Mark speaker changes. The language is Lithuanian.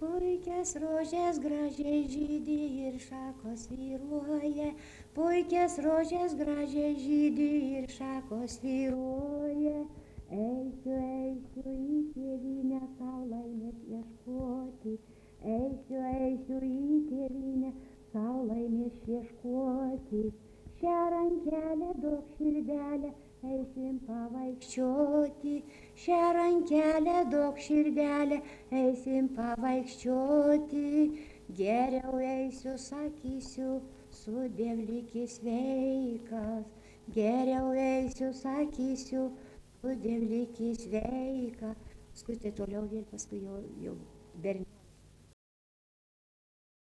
Speaker 1: Puikias rožės gražiai žydi ir šakos vyruoja, puikias rožės gražiai žydi ir šakos vyruoja. Eisiu, eisiu į tėvynę sau laimės ieškoti, eisiu, eisiu į tėvynę sau laimės ieškoti. Šią rankelę duok širdelę, eisim pavaikščioti, šią rankelę duok širdelę, eisim pavaikščioti. Geriau eisiu, sakysiu, sudiev likis sveikas, geriau eisiu, sakysiu, sudiev likis sveikas. Paskui tai toliau vėl, paskui jau